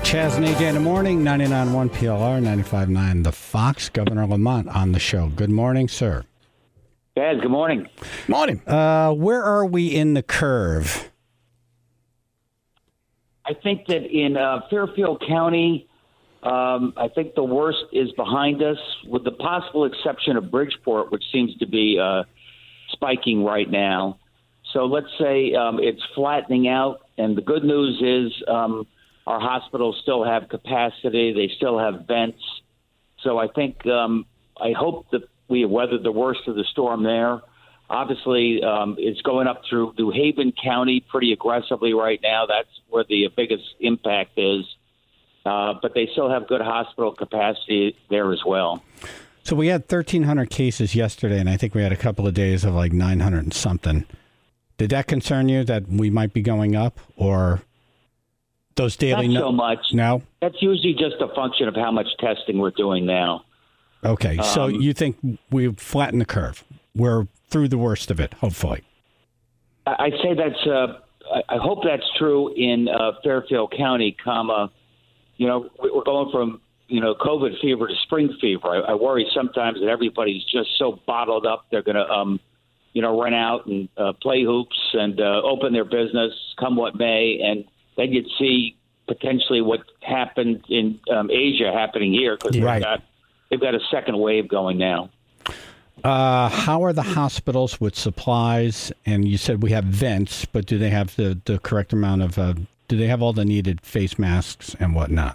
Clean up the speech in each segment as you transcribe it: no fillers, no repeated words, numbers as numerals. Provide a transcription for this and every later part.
Chaz and AJ in the morning, 99.1 PLR, 95.9 The Fox. Governor Lamont on the show. Good morning, sir. Chaz, good morning. Morning. Where are we in the curve? I think that in Fairfield County, I think the worst is behind us, with the possible exception of Bridgeport, which seems to be spiking right now. So let's say it's flattening out, and the good news is our hospitals still have capacity. They still have vents. So I think I hope that we have weathered the worst of the storm there. Obviously, it's going up through New Haven County pretty aggressively right now. That's where the biggest impact is. But they still have good hospital capacity there as well. So we had 1,300 cases yesterday, and I think we had a couple of days of like 900 and something. Did that concern you that we might be going up, or those daily? Not so much. No? That's usually just a function of how much testing we're doing now. Okay, so you think we've flattened the curve. We're through the worst of it, hopefully. I say that's. I hope that's true in Fairfield County, we're going from COVID fever to spring fever. I worry sometimes that everybody's just so bottled up they're going to run out and play hoops and open their business come what may, and then you'd see potentially what happened in Asia happening here because they've got a second wave going now. How are the hospitals with supplies? And you said we have vents, but do they have the correct amount of? Do they have all the needed face masks and whatnot?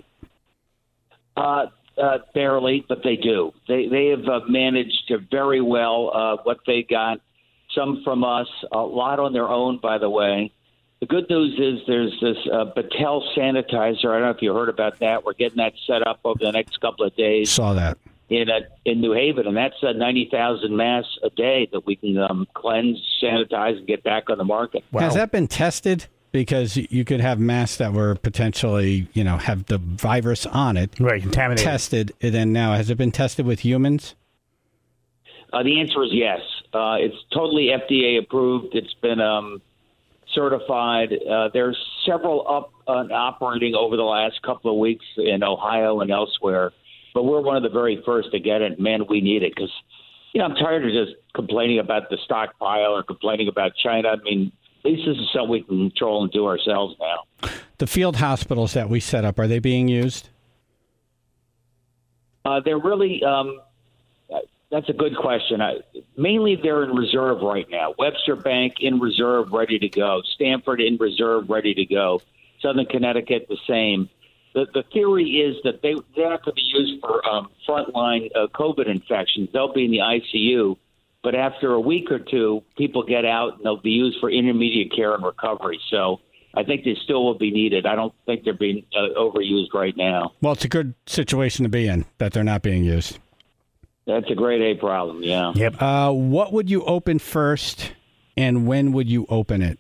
Barely, but they do. They have managed to very well what they got. Some from us, a lot on their own, by the way. The good news is there's this Battelle sanitizer. I don't know if you heard about that. We're getting that set up over the next couple of days. Saw that. In New Haven, and that's 90,000 masks a day that we can cleanse, sanitize, and get back on the market. Wow. Has that been tested? Because you could have masks that were potentially, have the virus on it. Right, contaminated. Tested, and then now, has it been tested with humans? The answer is yes. It's totally FDA approved. It's been certified. There's several up and operating over the last couple of weeks in Ohio and elsewhere. But we're one of the very first to get it. Man, we need it because, I'm tired of just complaining about the stockpile or complaining about China. I mean, at least this is something we can control and do ourselves now. The field hospitals that we set up, are they being used? They're really that's a good question. Mainly they're in reserve right now. Webster Bank in reserve, ready to go. Stanford in reserve, ready to go. Southern Connecticut, the same. The theory is that they're not going to be used for frontline COVID infections. They'll be in the ICU. But after a week or two, people get out, and they'll be used for intermediate care and recovery. So I think they still will be needed. I don't think they're being overused right now. Well, it's a good situation to be in, that they're not being used. That's a grade A problem, yeah. Yep. What would you open first, and when would you open it?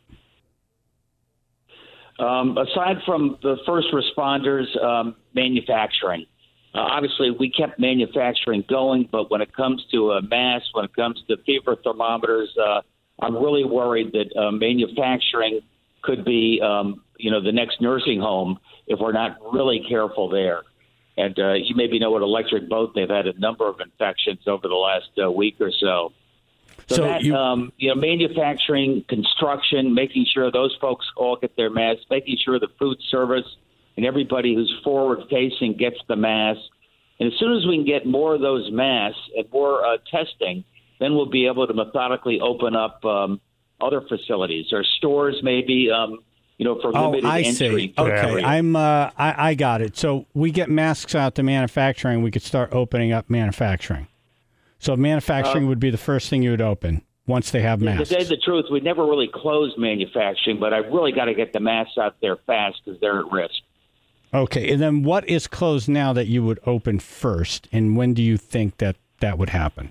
Aside from the first responders, manufacturing. Obviously, we kept manufacturing going, but when it comes to masks, when it comes to fever thermometers, I'm really worried that manufacturing could be, the next nursing home if we're not really careful there. And you maybe know at Electric Boat, they've had a number of infections over the last week or so. So manufacturing, construction, making sure those folks all get their masks, making sure the food service and everybody who's forward-facing gets the mask. And as soon as we can get more of those masks and more testing, then we'll be able to methodically open up other facilities or stores maybe, for limited entry. See. Okay, I got it. So we get masks out to manufacturing, we could start opening up manufacturing. So manufacturing would be the first thing you would open once they have masks. To tell you the truth, we never really closed manufacturing, but I really got to get the masks out there fast because they're at risk. Okay, and then what is closed now that you would open first, and when do you think that would happen?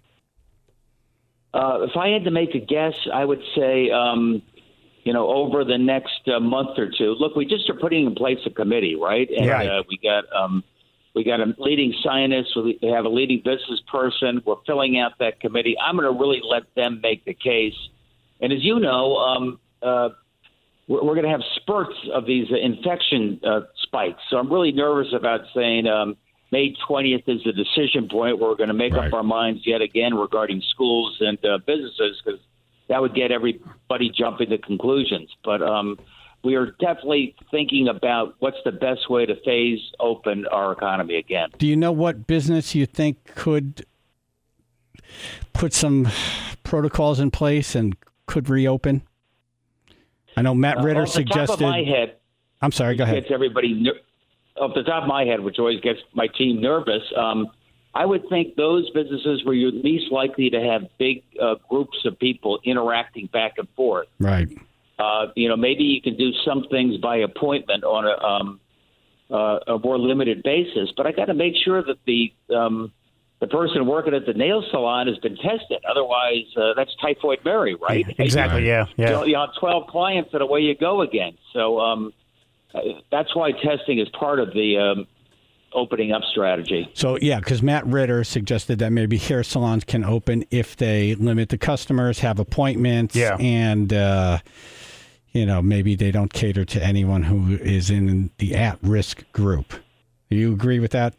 If I had to make a guess, I would say, over the next month or two. Look, we just are putting in place a committee, right? And we got a leading scientist. We have a leading business person. We're filling out that committee. I'm going to really let them make the case. And as you know, we're going to have spurts of these infection spikes. So I'm really nervous about saying May 20th is the decision point where we're going to make up our minds yet again regarding schools and businesses, because that would get everybody jumping to conclusions. But we are definitely thinking about what's the best way to phase open our economy again. Do you know what business you think could put some protocols in place and could reopen? I know Matt Ritter suggested. Off the top of my head, I'm sorry, go ahead. Gets everybody off the top of my head, which always gets my team nervous. I would think those businesses where you're least likely to have big groups of people interacting back and forth. Right. Maybe you can do some things by appointment on a more limited basis, but I got to make sure that the person working at the nail salon has been tested. Otherwise, that's Typhoid Mary, right? Exactly. Yeah. You have 12 clients and away you go again. So that's why testing is part of the opening up strategy. So, yeah, because Matt Ritter suggested that maybe hair salons can open if they limit the customers, have appointments, and, maybe they don't cater to anyone who is in the at-risk group. Do you agree with that?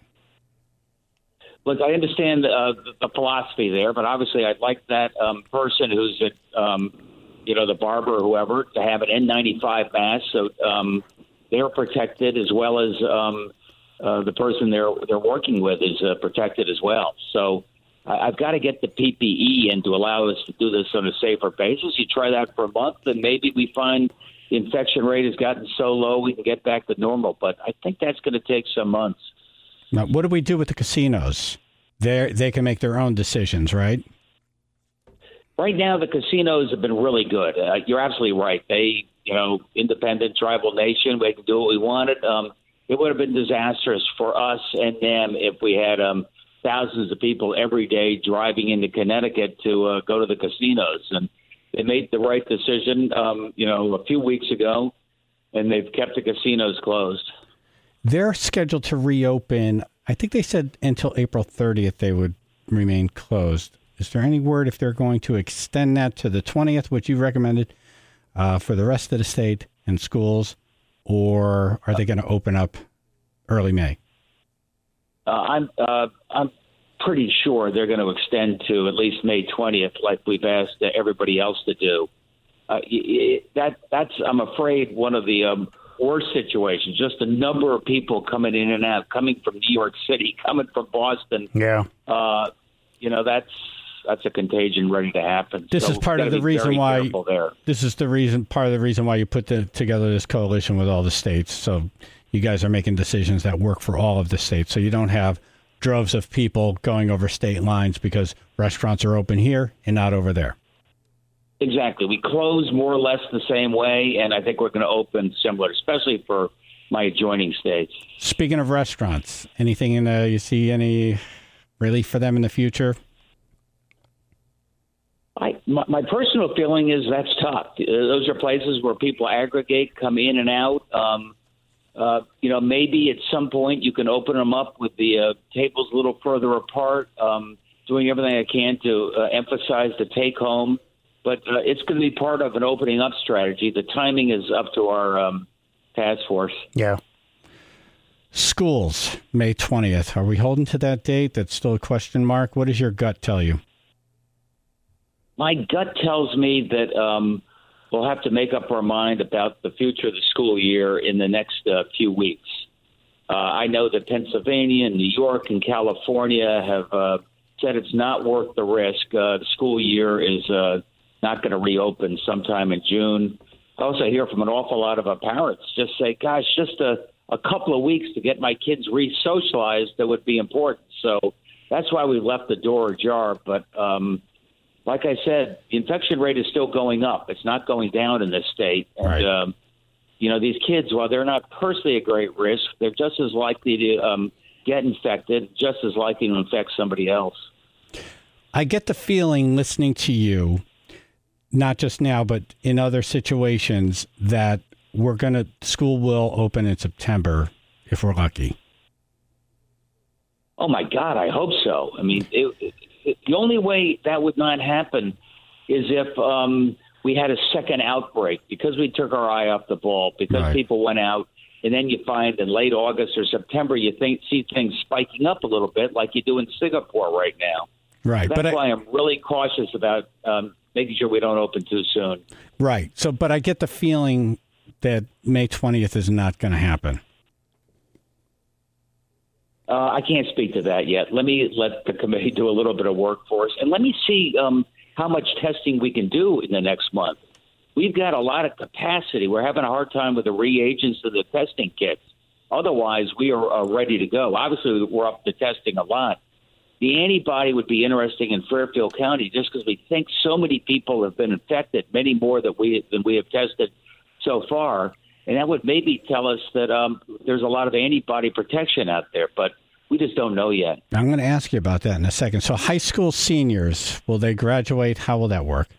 Look, I understand the philosophy there, but obviously I'd like that person who's at, the barber or whoever, to have an N95 mask so they're protected, as well as the person they're working with is protected as well. So I've got to get the PPE in to allow us to do this on a safer basis. You try that for a month, and maybe we find the infection rate has gotten so low we can get back to normal. But I think that's going to take some months. Now, what do we do with the casinos? They can make their own decisions, right? Right now, the casinos have been really good. You're absolutely right. They, independent tribal nation, we can do what we wanted. It would have been disastrous for us and them if we had thousands of people every day driving into Connecticut to go to the casinos. And they made the right decision, a few weeks ago, and they've kept the casinos closed. They're scheduled to reopen. I think they said until April 30th they would remain closed. Is there any word if they're going to extend that to the 20th, which you recommended, for the rest of the state and schools, or are they going to open up early May? I'm pretty sure they're going to extend to at least May 20th, like we've asked everybody else to do. That's, I'm afraid, one of the worst situations. Just the number of people coming in and out, coming from New York City, coming from Boston. Yeah. That's a contagion ready to happen. This is part of the reason why. This is part of the reason why you put together this coalition with all the states. So you guys are making decisions that work for all of the states. So you don't have droves of people going over state lines because restaurants are open here and not over there. Exactly. We close more or less the same way, and I think we're going to open similar, especially for my adjoining states. Speaking of restaurants, anything you see any relief for them in the future? My personal feeling is that's tough. Those are places where people aggregate, come in and out. Maybe at some point you can open them up with the tables a little further apart, doing everything I can to emphasize the take home. But it's going to be part of an opening up strategy. The timing is up to our task force. Yeah. Schools, May 20th. Are we holding to that date? That's still a question mark. What does your gut tell you? My gut tells me that we'll have to make up our mind about the future of the school year in the next few weeks. I know that Pennsylvania and New York and California have said it's not worth the risk. The school year is not going to reopen sometime in June. I also hear from an awful lot of our parents just say, gosh, just a couple of weeks to get my kids re-socialized, that would be important. So that's why we left the door ajar. But like I said, the infection rate is still going up. It's not going down in this state. And, right. These kids, while they're not personally at great risk, they're just as likely to get infected, just as likely to infect somebody else. I get the feeling, listening to you, not just now, but in other situations, that school will open in September if we're lucky. Oh, my God, I hope so. I mean, the only way that would not happen is if we had a second outbreak, because we took our eye off the ball, because right. people went out And then you find in late August or September, see things spiking up a little bit like you do in Singapore right now. Right. So that's why I'm really cautious about making sure we don't open too soon. Right. So, but I get the feeling that May 20th is not going to happen. I can't speak to that yet. Let the committee do a little bit of work for us, and let me see how much testing we can do in the next month. We've got a lot of capacity. We're having a hard time with the reagents of the testing kits. Otherwise, we are ready to go. Obviously, we're up to testing a lot. The antibody would be interesting in Fairfield County just because we think so many people have been infected, many more than we have tested so far. And that would maybe tell us that there's a lot of antibody protection out there, but we just don't know yet. I'm going to ask you about that in a second. So high school seniors, will they graduate? How will that work?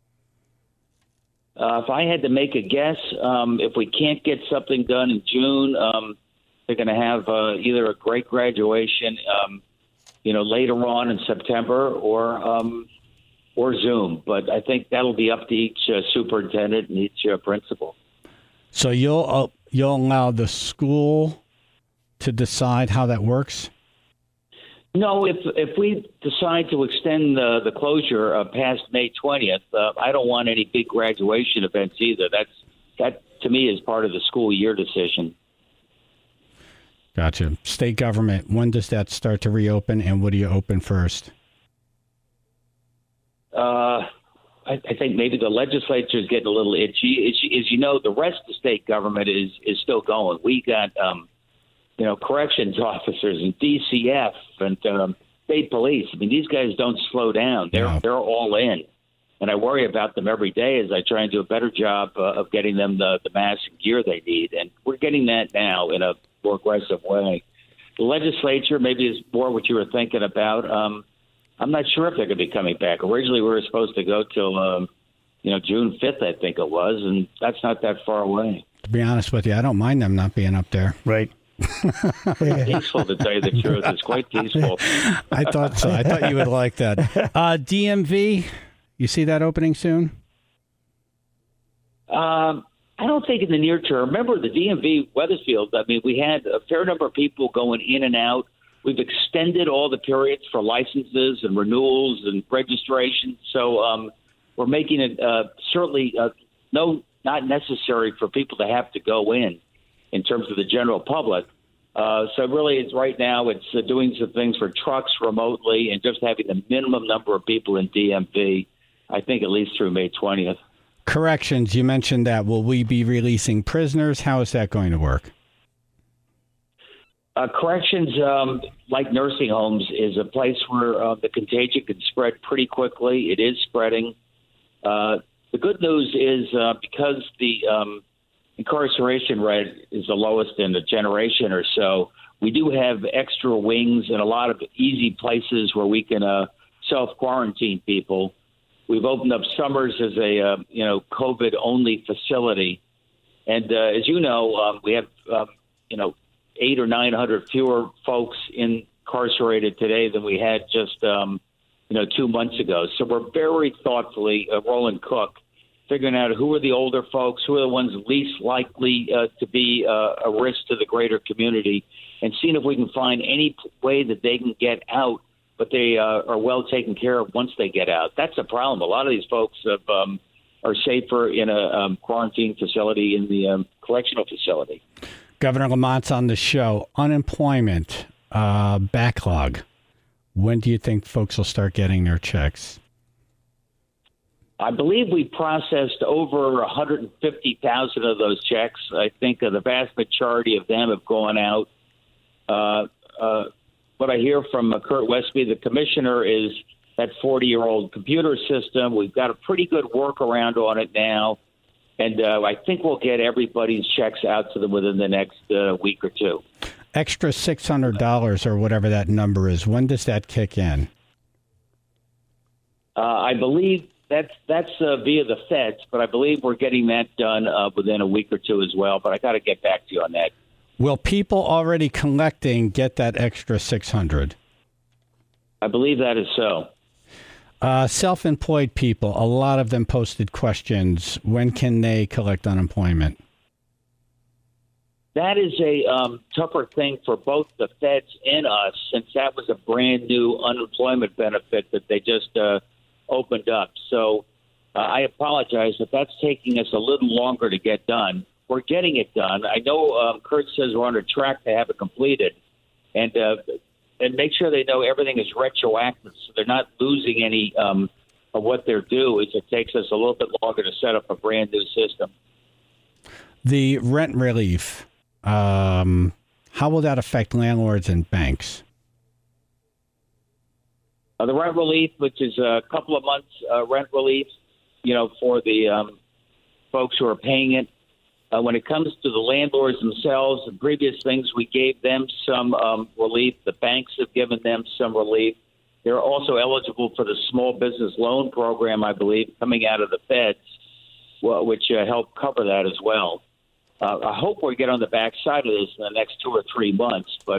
If I had to make a guess, if we can't get something done in June, they're going to have either a great graduation, later on in September, or Zoom. But I think that'll be up to each superintendent and each principal. So you'll allow the school to decide how that works? No, if we decide to extend the closure past May 20th, I don't want any big graduation events either. That to me is part of the school year decision. Gotcha. State government, when does that start to reopen, and what do you open first? I think maybe the legislature is getting a little itchy. As you know, the rest of the state government is still going. We got corrections officers and DCF and state police. I mean, these guys don't slow down. They're all in. And I worry about them every day as I try and do a better job of getting them the mask and gear they need. And we're getting that now in a more aggressive way. The legislature maybe is more what you were thinking about. I'm not sure if they're going to be coming back. Originally, we were supposed to go till, June 5th, I think it was, and that's not that far away. To be honest with you, I don't mind them not being up there. Right. Peaceful, to tell you the truth. It's quite peaceful. I thought so. I thought you would like that. DMV, you see that opening soon? I don't think in the near term. Remember the DMV Wethersfield, I mean, we had a fair number of people going in and out. We've extended all the periods for licenses and renewals and registration. So we're making it certainly not necessary for people to have to go in terms of the general public. So really, it's right now it's doing some things for trucks remotely and just having the minimum number of people in DMV, I think at least through May 20th. Corrections, you mentioned that. Will we be releasing prisoners? How is that going to work? Corrections, like nursing homes, is a place where the contagion can spread pretty quickly. It is spreading. The good news is because the incarceration rate is the lowest in a generation or so, we do have extra wings and a lot of easy places where we can self-quarantine people. We've opened up Summers as a COVID-only facility. And as you know, we have 800 or 900 fewer folks incarcerated today than we had just 2 months ago. So we're very thoughtfully, Roland Cook, figuring out who are the older folks, who are the ones least likely to be a risk to the greater community, and seeing if we can find any way that they can get out, but they are well taken care of once they get out. That's a problem. A lot of these folks are safer in a quarantine facility in the correctional facility. Governor Lamont's on the show. Unemployment backlog. When do you think folks will start getting their checks? I believe we processed over 150,000 of those checks. I think the vast majority of them have gone out. What I hear from Kurt Westby, the commissioner, is that 40-year-old computer system. We've got a pretty good workaround on it now. And I think we'll get everybody's checks out to them within the next week or two. Extra $600 or whatever that number is. When does that kick in? I believe that's via the feds, but I believe we're getting that done within a week or two as well. But I got to get back to you on that. Will people already collecting get that extra $600? I believe that is so. Self-employed people, a lot of them posted questions. When can they collect unemployment? That is a tougher thing for both the feds and us, since that was a brand new unemployment benefit that they just opened up. So I apologize if that's taking us a little longer to get done. We're getting it done. I know Kurt says we're on a track to have it completed, and make sure they know everything is retroactive, so they're not losing any of what they're due. It takes us a little bit longer to set up a brand new system. The rent relief, how will that affect landlords and banks? The rent relief, which is a couple of months rent relief, for the folks who are paying it. When it comes to the landlords themselves, the previous things, we gave them some relief. The banks have given them some relief. They're also eligible for the small business loan program, I believe, coming out of the feds, which help cover that as well. I hope we get on the backside of this in the next 2 or 3 months, but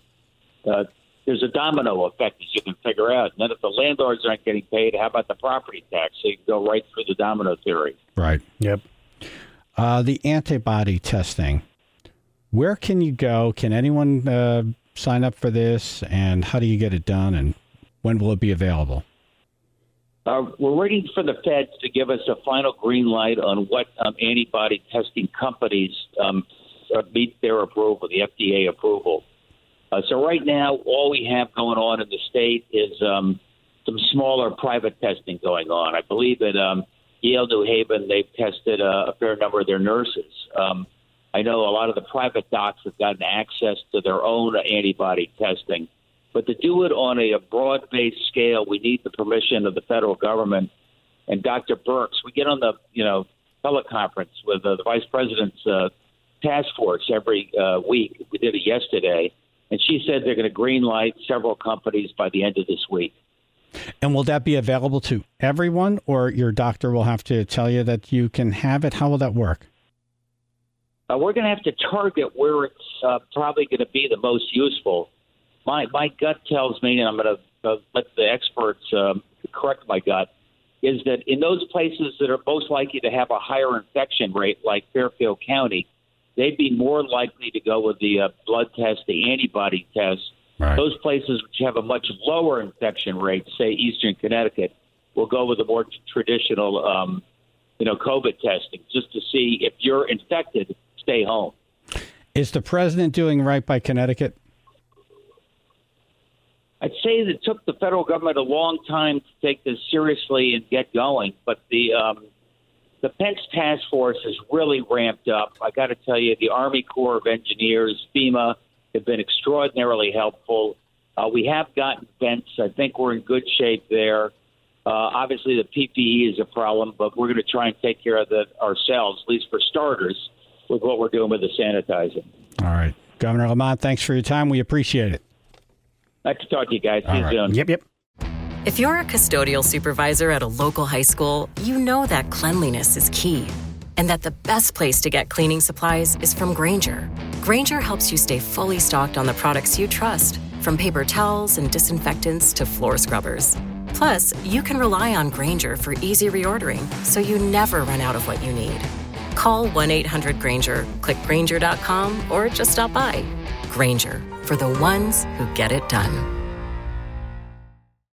there's a domino effect, as you can figure out. And then if the landlords aren't getting paid, how about the property tax? So you can go right through the domino theory. Right. Yep. The antibody testing. Where can you go? Can anyone sign up for this? And how do you get it done? And when will it be available? We're waiting for the feds to give us a final green light on what antibody testing companies meet their approval, the FDA approval. So right now, all we have going on in the state is some smaller private testing going on. I believe at Yale New Haven, they've tested a fair number of their nurses. I know a lot of the private docs have gotten access to their own antibody testing. But to do it on a broad-based scale, we need the permission of the federal government. And Dr. Birx, we get on the teleconference with the vice president's task force every week. We did it yesterday. And she said they're going to green light several companies by the end of this week. And will that be available to everyone, or your doctor will have to tell you that you can have it? How will that work? We're going to have to target where it's probably going to be the most useful. My gut tells me, and I'm going to let the experts correct my gut, is that in those places that are most likely to have a higher infection rate, like Fairfield County, they'd be more likely to go with the blood test, the antibody test. Right. Those places which have a much lower infection rate, say Eastern Connecticut, will go with the more traditional, COVID testing, just to see if you're infected, stay home. Is the president doing right by Connecticut? I'd say that it took the federal government a long time to take this seriously and get going, but the Pence task force has really ramped up. I got to tell you, the Army Corps of Engineers, FEMA, have been extraordinarily helpful. We have gotten vents. I think we're in good shape there. Obviously, the PPE is a problem, but we're going to try and take care of that ourselves, at least for starters, with what we're doing with the sanitizing. All right. Governor Lamont, thanks for your time. We appreciate it. Nice to talk to you guys. See you soon. Yep. If you're a custodial supervisor at a local high school, you know that cleanliness is key and that the best place to get cleaning supplies is from Grainger. Grainger helps you stay fully stocked on the products you trust, from paper towels and disinfectants to floor scrubbers. Plus, you can rely on Grainger for easy reordering, so you never run out of what you need. Call 1-800-GRAINGER, click Grainger.com, or just stop by. Grainger, for the ones who get it done.